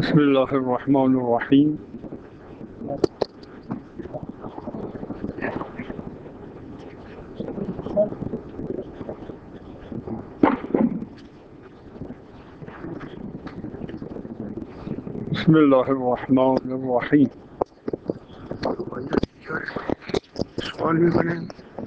بسم الله الرحمن الرحیم. بسم الله الرحمن الرحیم. سوال میکنیم.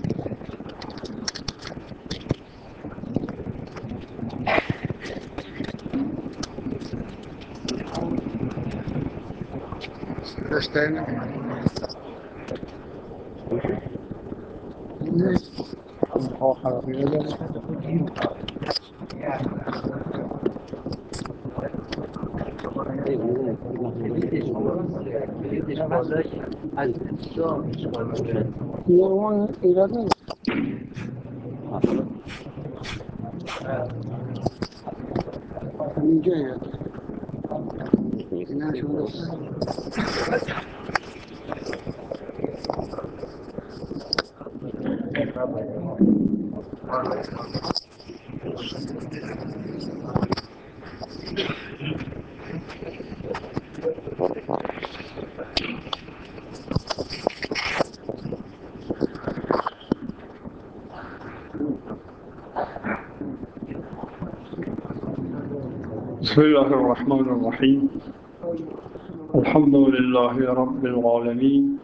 بسم الله الرحمن الرحیم. الحمد لله رب العالمین،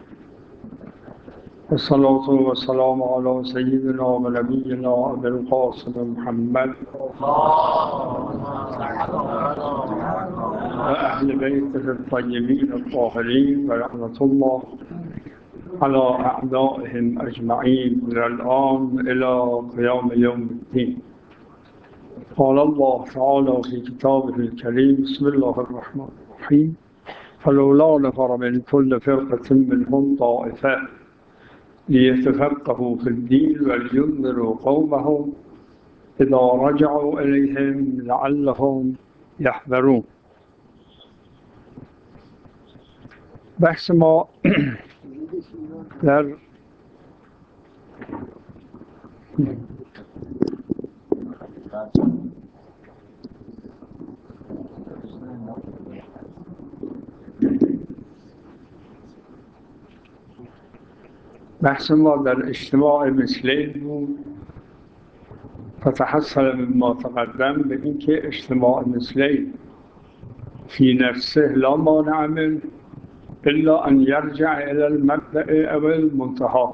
والصلاة والسلام على سيدنا ونبينا أبي القاسم محمد وأهل بيته الطيبين الطاهرين، ورحمة الله على أعدائهم أجمعين من الآن إلى قيام يوم الدين. قال الله تعالى في كتابه الكريم: بسم الله الرحمن الرحيم. فلولا نفر من كل فرقة منهم طائفة ليتفقهوا في الدين ولينذروا قومهم إذا رجعوا إليهم لعلهم يحذرون. بحث ما در اجتماع مثلین بود. فتحصل مما تقدم به اینکه اجتماع مثلین فی نفسه لا مانع منه الا ان یرجع الى المبدأ او المنتهى.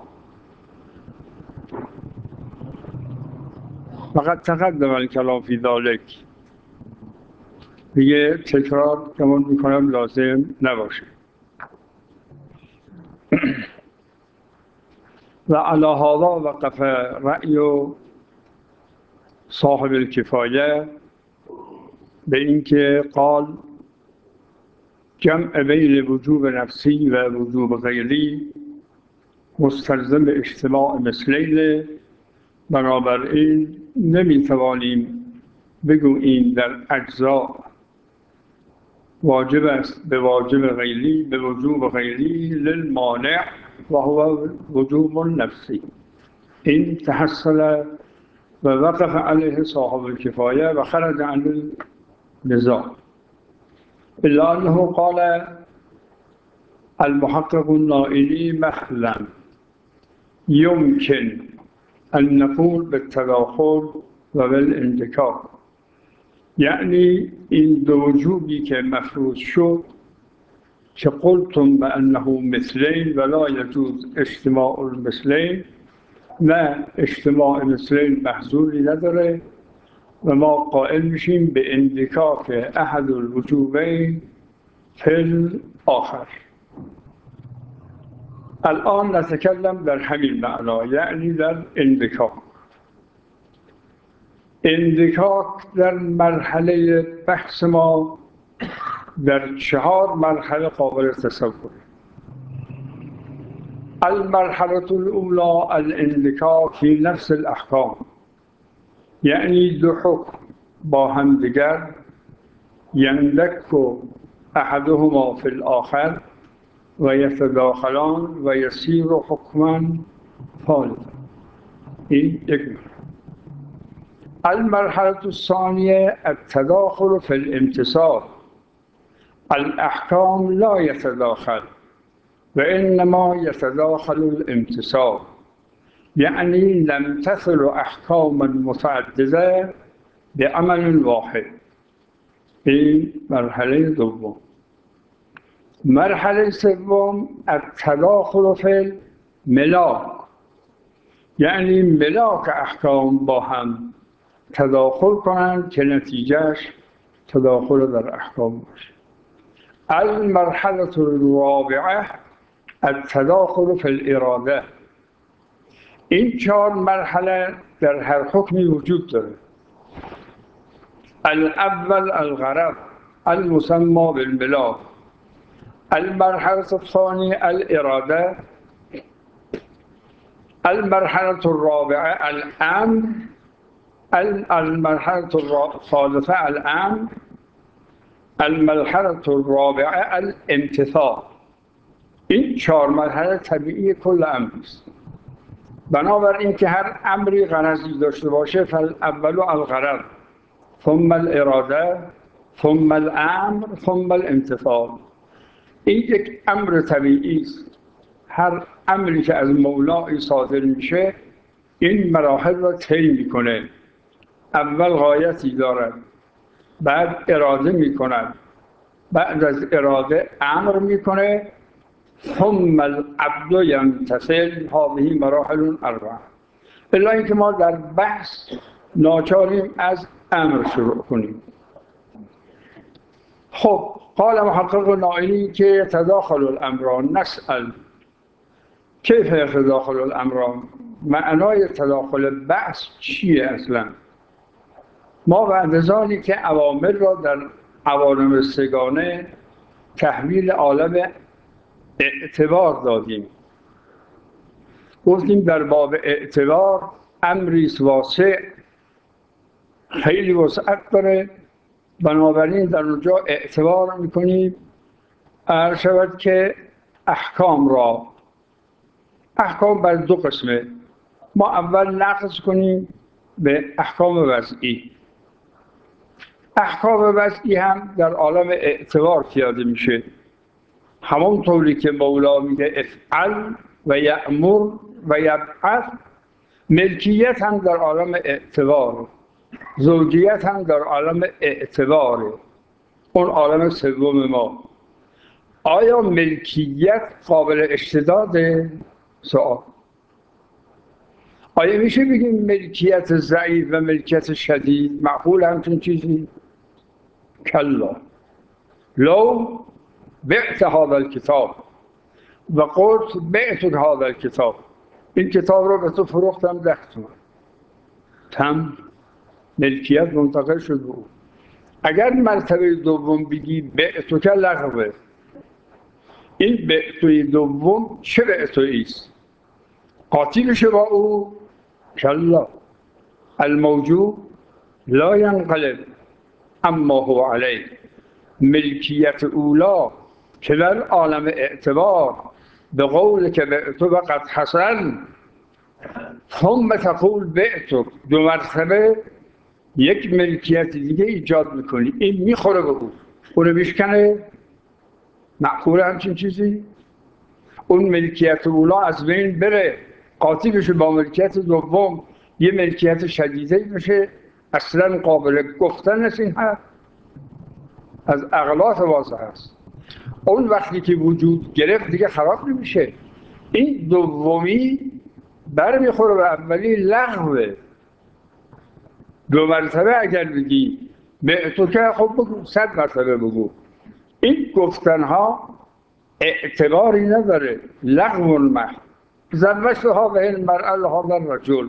فقد تقدم الكلام في ذلك. دیگه تکرار گمان میکنم لازم نباشه. و علی هذا وقف رأی صاحب الکفایه به اینکه قال جمع بین وجوب نفسی و وجوب غیری مستلزم اجتماع مثلین. بنابراین نمیتوانیم بگوییم در اجزا واجب است به واجب غیری به وجوب غیری للمانع و هو وجوب نفسی. این تحصل و وقف علیه صاحب الکفایه و خرج عن النزاع. الا انه قال المحقق النائلی مثلا يمكن ان نقول بالتداخل و بالانتکاک. یعنی این دو وجوبی که مفروض شد که قلتم بانه مثلین ولا يجوز اجتماع المثلین، نه اجتماع مثلین محظوری نداره و ما قائل میشیم به انتکاک احد الوجوبین فی الاخر. الان نتکلم در همین معنا، یعنی در اندکاک. اندکاک در مرحله بحث ما در 4 مرحله قابل تصور. المرحله الاولى الاندکاک فی نفس الاحکام، یعنی دو حکم با هم دیگر یندک احدهما فی الاخر و یتداخلان و یصیر حکما ثالثا. این یک مرحله. المرحله الثانیه التداخل فی الامتثال، الاحکام لا یتداخل و انما یتداخل الامتثال، یعنی لم تصل احکام متعدده بعمل واحد. این مرحله دوم. مرحله سوم التداخل فی الملاک، یعنی ملاک احکام با هم تداخل کنند که نتیجهش تداخل در احکام باشه. المرحله الرابعه التداخل فی الاراده. این 4 مرحله در هر حکمی وجود داره. الاول الغرض المسمى بالملاک، المرحله الثانيه الاراده، المرحله الرابعه الامر، المرحله الثالثه الامر، المرحله الرابعه الامتثال. این 4 مرحله طبیعی کل امر است. بنابراین که هر امری غرضی داشته باشه فالاول الغرض ثم الاراده ثم الامر ثم الامتثال. این یک امر طبیعی است. هر امری که از مولای صادر میشه این مراحل را طی میکنه. اول غایتی دارد، بعد اراده میکند، بعد از اراده امر میکنه، ثم العبد یمتثل. هذه مراحل اربعه. الا اینکه ما در بحث ناچاریم از امر شروع کنیم. خب قال محقق نائینی که تداخل الامران. نسأل کیف تداخل الامران؟ معنای تداخل بحث چیه اصلا؟ ما بعد از آنی که اوامر را در عوالم سگانه تحویل عالم اعتبار دادیم، گفتیم در باب اعتبار امری واسع، خیلی وسعت داره، بنابراین در اونجا اعتبار میکنیم. عرض شود که احکام بر 2 قسمه. ما اول نقض کنیم به احکام وضعی. احکام وضعی هم در عالم اعتبار پیاده میشه، همون طوری که مولا میگه افعل و یأمر و یبعث. ملکیت هم در عالم اعتبار، زوجیت هم در عالم اعتباره، اون عالم سوم ما. آیا ملکیت قابل اشتداده؟ سوال. آیا میشه بگیم ملکیت ضعیف و ملکیت شدید؟ معقول همچون چیزی؟ کلا. لو بعت هذا الكتاب و قلت بعتك هذا الكتاب، این کتاب رو به تو فروختم 10 تومان، تم، ملکیت منتقل شد به او. اگر مرتبه دوم بگی بعتک لغوه، این بعتوی دوم چه بعتویی است؟ قاطی بشه با او؟ کلا. الموجود لا ینقلب اما هو علیه. ملکیت اولا که در عالم اعتبار به قول که بعتو قد حصل ثم تقول بعتو، 2 مرتبه یک ملکیت دیگه ایجاد میکنی، این میخوره به او، اونو میشکنه. معقوله همچین چیزی؟ اون ملکیت اولا از بین بره، قاطی بشه با ملکیت دوم، یه ملکیت شدیده بشه، اصلا قابل گفتن است. این حرف از اغلاط واضح است. اون وقتی که وجود گرفت دیگه خراب نمیشه. این دومی برمیخوره به اولی، لغوه. 2 مرتبه اگر بگی بعتو که خب بگو 100 مرتبه بگو، این گفتنها اعتباری نداره، لغو محض. زوجتها به المرأة لهذا الرجل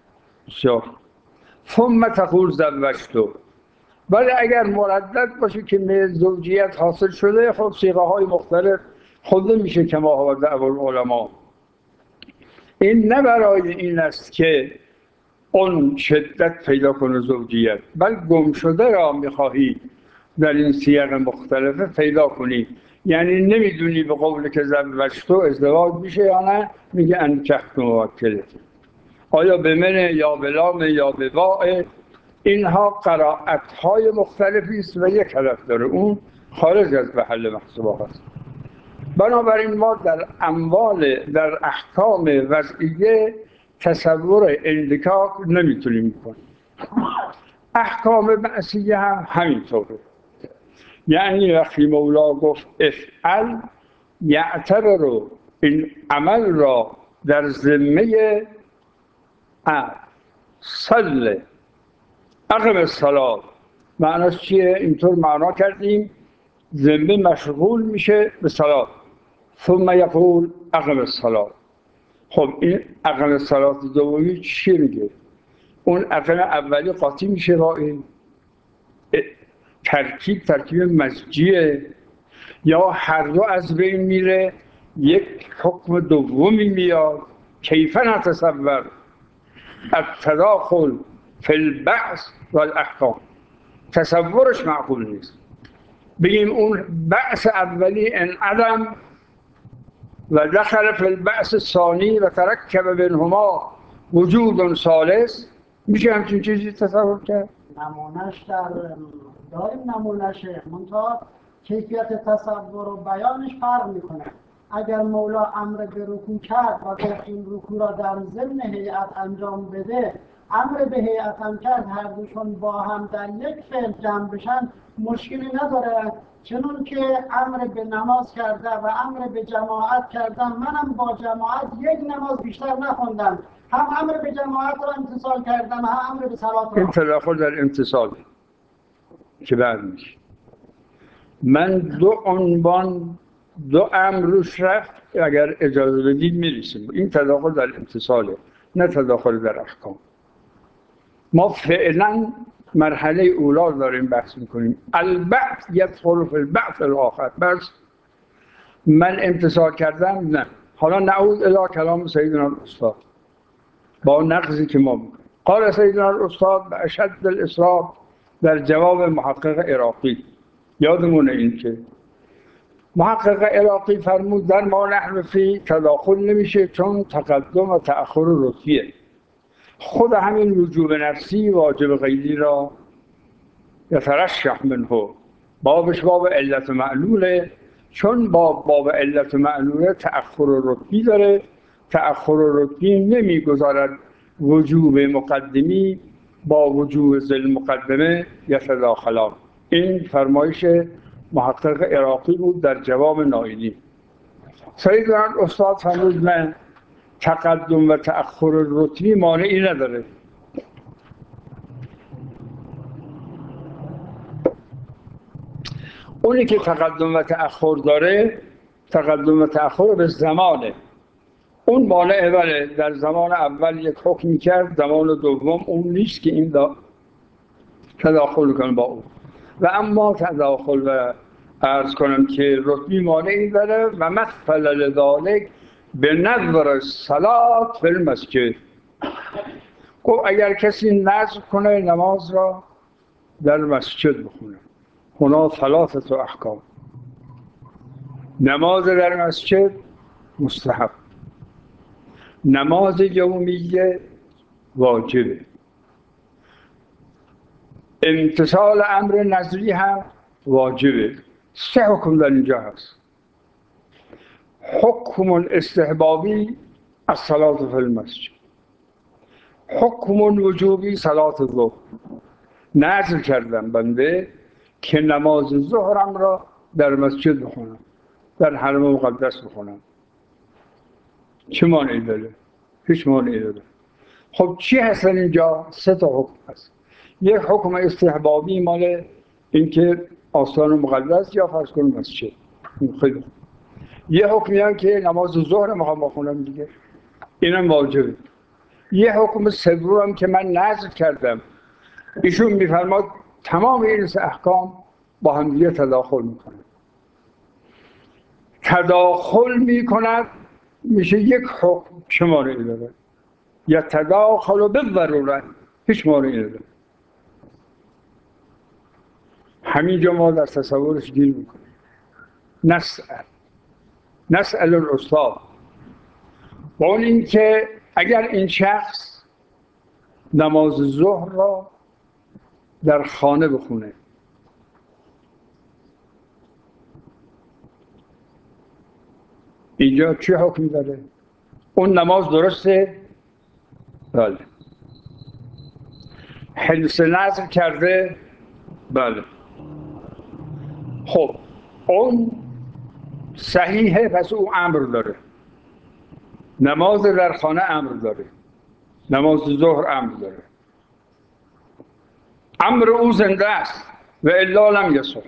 ثم تقول زوجتو. ولی اگر مردد باشه که زوجیت حاصل شده، خب صیغه های مختلف خود میشه که ما هو دعوی العلماء. این نه برای این است که اون شدت پیدا کنه زوجیت، بل گم شده را میخواهی در این سیاق مختلفه پیدا کنی. یعنی نمیدونی به قول که زوجتو ازدواج میشه یا نه، میگه انکحت موکله. آیا به منه یا به لامه یا به واء؟ اینها قرائت های مختلفی است و یک هدف داره، اون خارج از محل محسوبات است. بنابراین ما در احکام وضعیه تصور اندکاک نمیتونیم کنیم. احکام معصیه هم همینطوره. یعنی وقتی مولا گفت افعل، یعتبر این عمل را در ذمه صل اقم الصلاة. معناش چیه؟ اینطور معنا کردیم ذمه مشغول میشه به صلات، ثم یقول اقم الصلاة. خب این اقم الصلاة دومی چی میگه؟ اون اقم اولی قاطی میشه با این ترکیب مزجیه، یا هر دو از بین میره، یک حکم دومی میاد. کیف نتصور التداخل فی البعث والاحکام، تصورش معقول نیست. بگیم اون بعث اولی انعدم و دخل فی البعث ثانی و ترکب بینهما وجود ثالث، میشه همچین چیزی تصور کرد؟ نمونش داریم نمونش، منتها کیفیت تصور و بیانش فرق میکنه. اگر مولا امر به رکوع کرد و گفت این رکوع را در ضمن هیئت انجام بده، امر به هیئت هم کرد، هر دوشون با هم در یک فعل جمع بشن مشکلی نداره. چنون که امر به نماز کرده و امر به جماعت کردم، منم با جماعت یک نماز بیشتر نخوندم، هم امر به جماعت را امتثال کردم هم امر به صلات را. این تداخل در امتثال که بعد میشه. من دو عنوان دو امر روش رفت، اگر اجازه بدید میرسیم. این تداخل در امتثاله، نه تداخل در احکام. ما فعلا مرحله اولا داریم بحث میکنیم. البعث یدخل فی البعث الاخر. بس من امتثال کردم، نه. حالا نعود الی کلام سیدنا الاستاد با نقضی که ما میکنیم. قال سیدنا الاستاد به اشد الاصرار در جواب محقق عراقی. یادمونه این که محقق عراقی فرمود در ما نحن فی تداخل نمیشه، چون تقدم و تأخر رتبیه. خود همین وجوب نفسی واجب غیری را یترشح منه، بابش باب علت معلوله، چون باب علت معلوله تأخر رتبی داره. تأخر رتبی نمیگذارد وجوب مقدمی با وجوب ذل مقدمه یتداخلان. این فرمایش محقق عراقی بود در جواب نائینی. سیدنا استاد فرمود من تقدم و تأخر رتبی مانعی نداره. اونی که تقدم و تأخر داره، تقدم و تأخر به زمانه، اون مانعه. بله در زمان اول یک حکمی کرد، زمان دوم اون نیست که این تداخل کنه با اون. و اما تداخل و عرض کنم که رتبی مانعی داره. و مثل لذالک به نظر صلات فی المسجد. گفت اگر کسی نظر کنه نماز را در مسجد بخونه، هنا ثلاثه احکام. نماز در مسجد مستحب، نماز یومیه واجبه، امتثال امر نظری هم واجبه. سه حکم در اینجا هست. حکم استحبابی الصلاة فی المسجد، حکم وجوبی صلاة الظهر. نذر کردم بنده که نماز ظهرم را در مسجد بخونم، در حرم مقدس بخونم. چه مانعی داره؟ هیچ مانعی داره. خب چی هست اینجا؟ سه تا حکم هست. یک حکم استحبابی مال اینکه آستان مقدس یا فرض کنیم مسجد، خیلی. یه حکمی هم که نماز ظهر میخوام بخونم دیگه، اینم واجبه. یه حکم سوم هم که من نذر کردم. ایشون میفرماد تمام این سه احکام با هم دیگه تداخل میکنه. تداخل میکند میشه یک حکم. چه مانعی داره؟ یا تداخل بالضروره، هیچ مانعی نداره. همینجا ما در تصورش گیر میکنیم. نسأل الاستاد. با اون این که اگر این شخص نماز ظهر را در خانه بخونه، اینجا چی حکم داره؟ اون نماز درسته؟ بله. حنس نظر کرده؟ بله. خب اون صحیحه، پس او امر داره. نماز در خانه امر داره، نماز ظهر امر داره، امر او زنده است و الا لم یصح.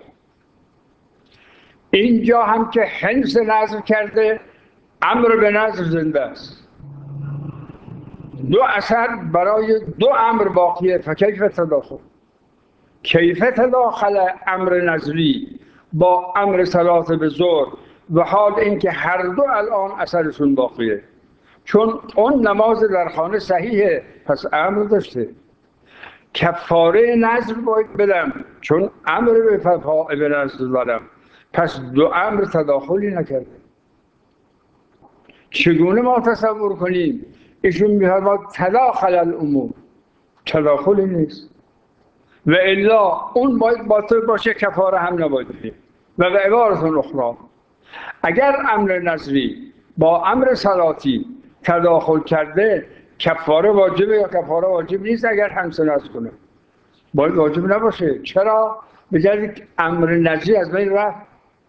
اینجا هم که حنس نظر کرده، امر به نظر زنده است. دو اثر برای دو امر باقیه، فکیف تداخل؟ کیف تداخل امر نظری با امر صلات به ظهر و حال اینکه هر دو الان اثرشون باقیه؟ چون اون نماز در خانه صحیحه، پس امر داشته. کفاره نظر باید بدم، چون امر به نظر دارم، پس دو امر تداخلی نکرده. چگونه ما تصور کنیم؟ ایشون می‌فرماید تداخل الامور، تداخلی نیست و الا اون باید باطل باشه، کفاره هم نباید بدیم. و به عبارت اخرى، اگر امر نظری با امر صلاتی تداخل کرده، کفاره واجبه یا کفاره واجب نیست؟ اگر حنس نظر کنه باید واجب نباشه. چرا؟ بجرد امر نظری از بین رفت.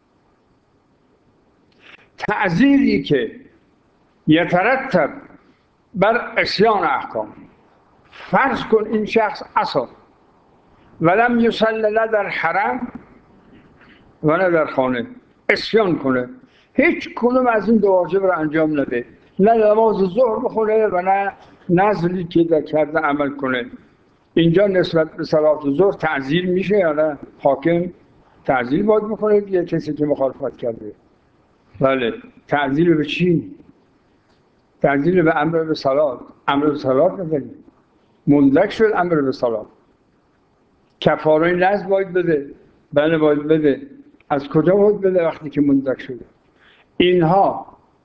تعزیری که یترتب بر عصیان احکام، فرض کن این شخص عصا ولم یصلی نه در حرم و نه در خانه، عصیان کنه، هیچ کدوم از این دو واجب رو انجام نده، نه نماز ظهر بخونه و نه نذری که در کرده عمل کنه، اینجا نسبت به صلات ظهر تعزیر میشه یا نه؟ حاکم تعزیر باید بکنه دیگه، کسی که مخالفت کرده. بله. تعزیر به چی؟ تعزیر به امر به صلات. امر به صلات نداریم، مندرک شد امر به صلات. کفاره نذر باید بده. بله باید بده. از کجا باید بده وقتی که مندرک شده؟ اینها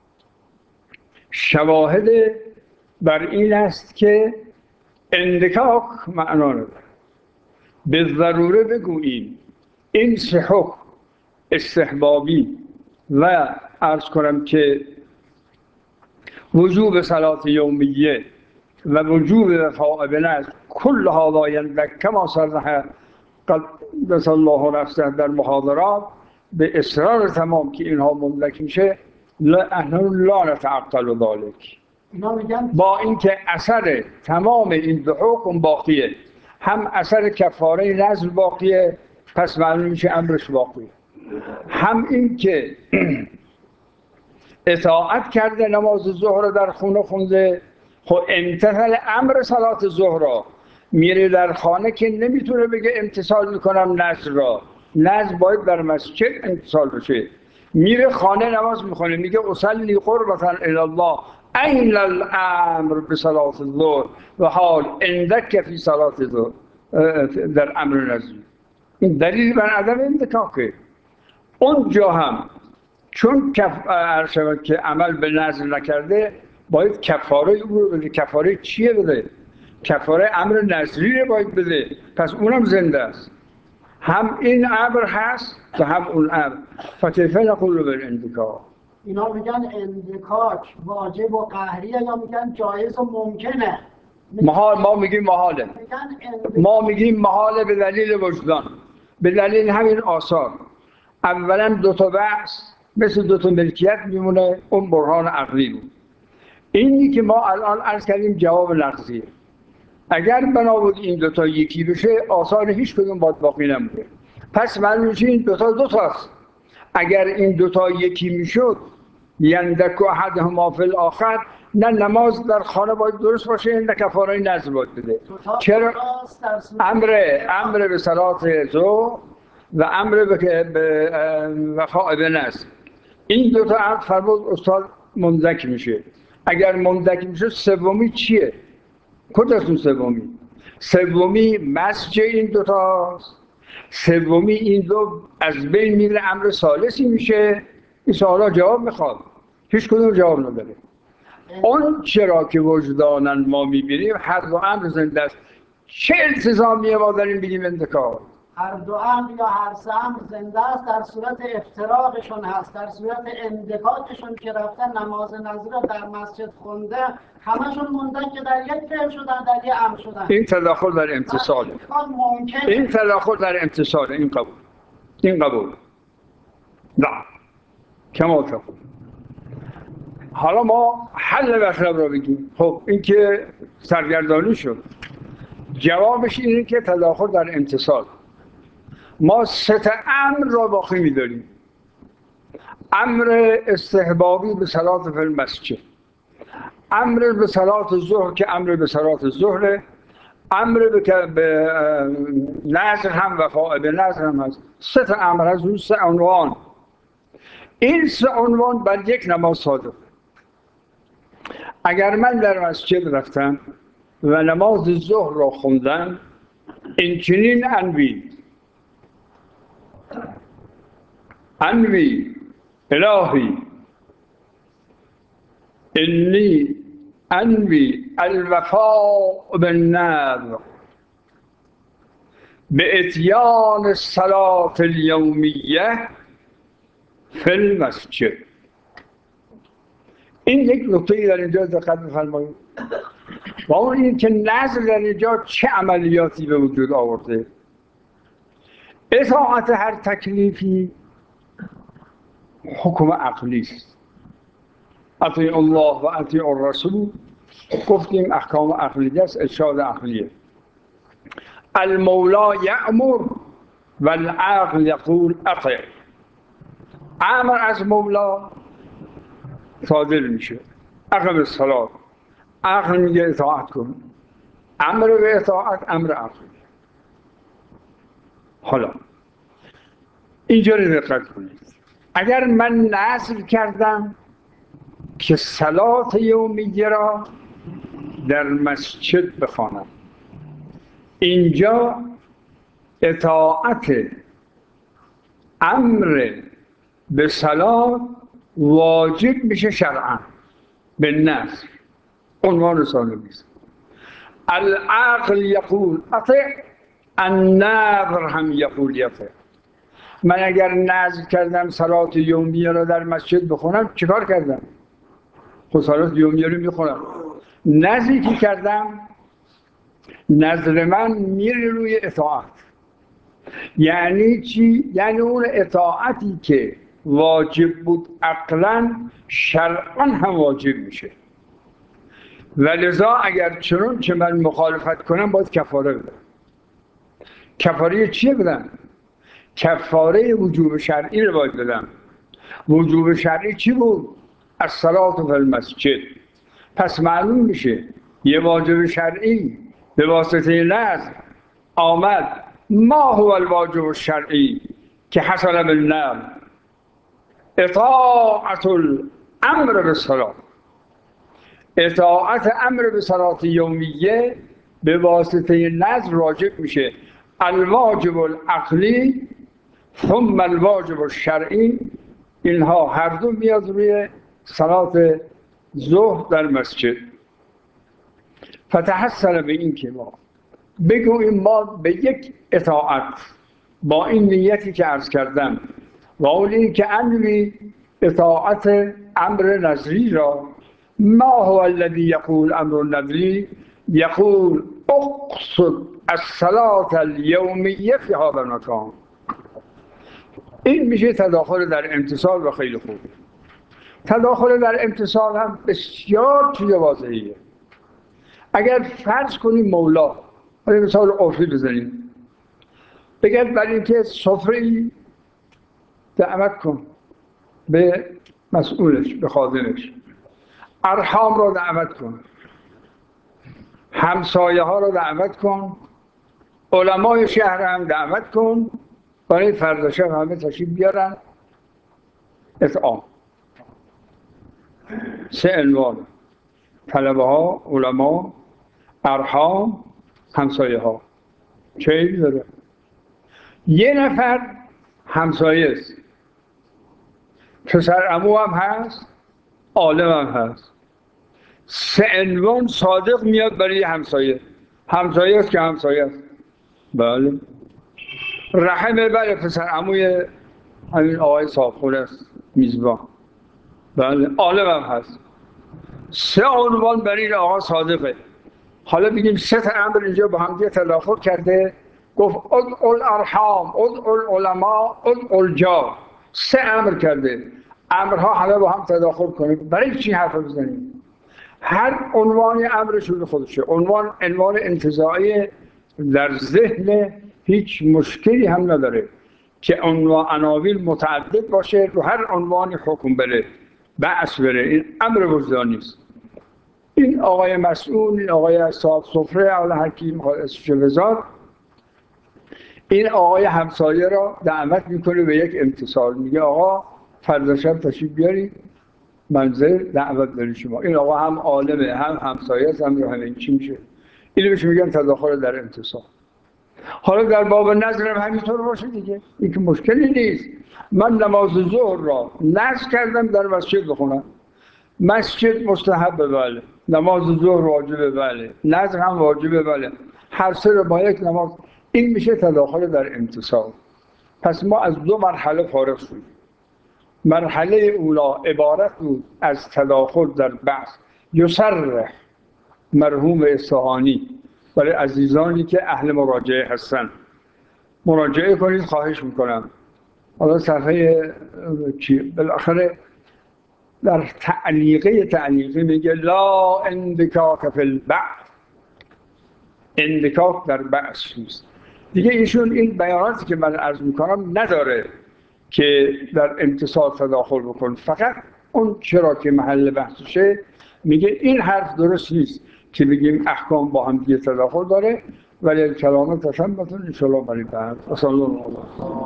شواهد بر این است که اندکاک معنا نداره. به ضروره بگوییم این سه حکم استحبابی و عرض کنم که وجوب صلات یومیه و وجوب وفاء بنظر کل هذا یندک کما صرح قدس الله نفسه در محاضرات به اصرار تمام که اینها مملک میشه. لا نتعقل ذلك، با اینکه اثر تمام این دو حکم باقیه، هم اثر کفاره نذر باقیه، پس معلوم میشه امرش باقیه، هم این که اطاعت کرده نماز ظهر در خونه خونده. خب امتثال امر صلات ظهر را میره در خانه که نمیتونه بگه امتثال میکنم نذر را، نذر باید در مسجد امتثال بشه. میره خانه نماز میخونه، میگه اصلی قربتا الی الله، این الامر به صلات الظهر و حال اندک فی صلات الظهر در امر نذر. این دلیل بر عدم اندکاکه. اونجا هم چون که عمل به نذر نکرده، باید کفاره او رو بده. کفاره چیه بده؟ کفاره امر نذری رو باید بده، پس اونم زنده است. هم این امر هست و هم اون امر. فکیف نقول بالاندکاک؟ اینا میگن اندکاک واجب و قهریه یا میگن جایز و ممکنه؟ محال. ما میگیم محاله. ما میگیم محاله به دلیل وجدان، به دلیل همین آثار. اولا دو تا بحث مثل دو تا ملکیت میمونه، اون برهان عقلی بود. اینی که ما الان عرض کردیم جواب لفظیه. اگر بنا بود این دو تا یکی بشه، آثار هیچ کدوم باقی نمونه. پس معلوم میشه این دو تاست. اگر این دو تا یکی میشد، یندک احدهما فی الاخر، نه نماز در خانه باید درست باشه، نه کفاره نذر باید بده. چرا؟ امر به صلات ظهر و امر به وفاء بنظر، این دو تا امر فرمود استاد مندک میشه. اگر مندک میشه، سومی چیه؟ کجاست اون سومی؟ سومی مسج این دو تاست. سومی این دو از بین میره، امر ثالثی میشه. این سوالا جواب میخواد، هیچ کدوم جواب نداره. اون چرا که وجدانن ما میبینیم هر دو امر زنده است. چه التزامیه ما داریم بگیم اندکار؟ هر دو امر یا هر سه امر زنده است، در صورت افتراقشون هست، در صورت اندفاقشون که رفتن نماز نظر را در مسجد خونده، همشون موندن که در یک فعل شدن، در یک امر شدن. این تداخل در امتصال، این تداخل در امتصال، این قبول، این قبول. نه کما تقول. حالا ما حل مطلب را بگیم. خب این که سرگردانی شد. جوابش اینه که تداخل در امتصال. ما سه امر را باقی می‌داریم. امر استحبابی به صلات فی المسجد، امر به صلات ظهر که امر به صلات ظهر، امر به نذر هم وفاء به نذر هم هست. سه امر از اون سه عنوان. این سه عنوان بر یک نماز صادق. اگر من در مسجد رفتم و نماز ظهر را خوندم، این چنین انوی الهی انی انوی الوفاء بالنذر به اتیان الصلاة الیومیه فی المسجد. این یک نکته در اینجا دقت بفرمایید. و اون این که نذر در اینجا چه عملیاتی به وجود آورده. اطاعت هر تکلیفی حکم عقلی است. اطیع الله و اطیع الرسول، گفتیم احکام عقلیه است، ارشاد عقلیه. المولا یأمر و العقل یقول اطیع. امر از مولا صادر میشه، اقم الصلاة، عقل میگه اطاعت کن. امر به اطاعت امر عقلی. حالا اینجا رو دقت کنید. اگر من نذر کردم که صلات یومیه را در مسجد بخوانم، اینجا اطاعت امر به صلات واجب میشه شرعا به نذر. عنوان ثانوی است. العقل یقول اطیع، النذر هم یقول یطیع. من اگر نذر کردم صلات یومیه را در مسجد بخونم، چیکار کردم؟ خب صلات یومیه رو میخونم. نذری که کردم، نذر من میره روی اطاعت. یعنی چی؟ یعنی اون اطاعتی که واجب بود عقلا، شرعا هم واجب میشه. و لذا اگر چنون که من مخالفت کنم باید کفاره بدم. کفاره چیه بدم؟ کفاره وجوب شرعی رو باید بدم. وجوب شرعی چی بود؟ الصلاة فی المسجد. پس معلوم میشه یه واجب شرعی به واسطه نذر آمد. ما هو الواجب الشرعی که حصل بالنذر؟ اطاعت الامر بالصلاة. اطاعت امر به صلات یومیه به واسطه نذر واجب میشه. الواجب العقلی ثم الواجب الشرعی، اینها هر دو میاد روی صلات ظهر در مسجد. فتحصل به این که ما بگوییم ما به یک اطاعت با این نیتی که عرض کردم و اون این که انوی اطاعت امر نظری را، ما هو الذی یقول امر نظری یقول اقصد الصلاة الیومیه فی هذا المکان. این میشه تداخل در امتصال و خیلی خوب. تداخل در امتصال هم بسیار چیز واضحیه. اگر فرض کنیم مولا، مثال عرفی بزنیم، بگید برای اینکه سفره‌ای دعوت کن به مسئولش، به خادمش، ارحام را دعوت کن، همسایه ها را دعوت کن، علمای شهر هم دعوت کن، برای فردا شب همه تشریف بیارن. اطعام سه عنوان: طلبه ها، علما، ارحام، همسایه ها. چه عیبی داره؟ یه نفر همسایه است، پسر عمو هم هست، عالم هم هست. سه عنوان صادق میاد برای همسایه. همسایه است که همسایه است. بله. رحم بله پسر عموی همین آقای صاحبخونه است میزبان. بله عالم هم هست. 3 عنوان بر این آقا صادقه. حالا بگیم 3 تا امر اینجا با هم دیگه تداخل کرده. گفت ادعوا الارحام، ادعوا العلماء، ادعوا الجار. 3 امر کرده. امرها همه با هم تداخل کنه. برای چی حرف بزنیم؟ هر عنوان امر شده خودشه. عنوان انتزاعی در ذهن هیچ مشکلی هم نداره که عناوین متعدد باشه، رو هر عنوانی حکم بره، بحث بره. این امر وجدانی است. این آقای مسئول، این آقای صاحب سفره، حالا هر کی میخواد اسمش بذار، این آقای همسایه را دعوت میکنه به یک امتصال. میگه آقا فردا شب تشریف بیارید منزل، دعوت داری شما. این آقا هم عالمه، هم همسایه است، هم همین چی میشه. اینو بهش میگن تداخل در امتصال. حالا در باب نظر هم همینطور باشه دیگه، این که مشکلی نیست. من نماز ظهر را نذر کردم در مسجد بخونم. مسجد مستحبه بله، نماز ظهر واجبه بله، نذر هم واجبه بله، هر 3 رو با یک نماز. این میشه تداخل در امتصال. پس ما از 2 مرحله فارغ شدیم. مرحله اولا عبارت بود از تداخل در بحث. یصرح مرحوم اصفهانی، برای عزیزانی که اهل مراجعه هستن مراجعه کنید خواهش میکنم. حالا صفحه بالاخره در تعلیقه میگه لا اندکاک فی البعث، اندکاک در بحث نیست دیگه. ایشون این بیاناتی که من عرض میکنم نداره که در امتصال تداخل بکن، فقط اون چرا که محل بحثشه میگه این حرف درست نیست که بگیم احکام با هم دیگه تداخل داره، ولی کلام تشمتون انشاءالله برای بحث.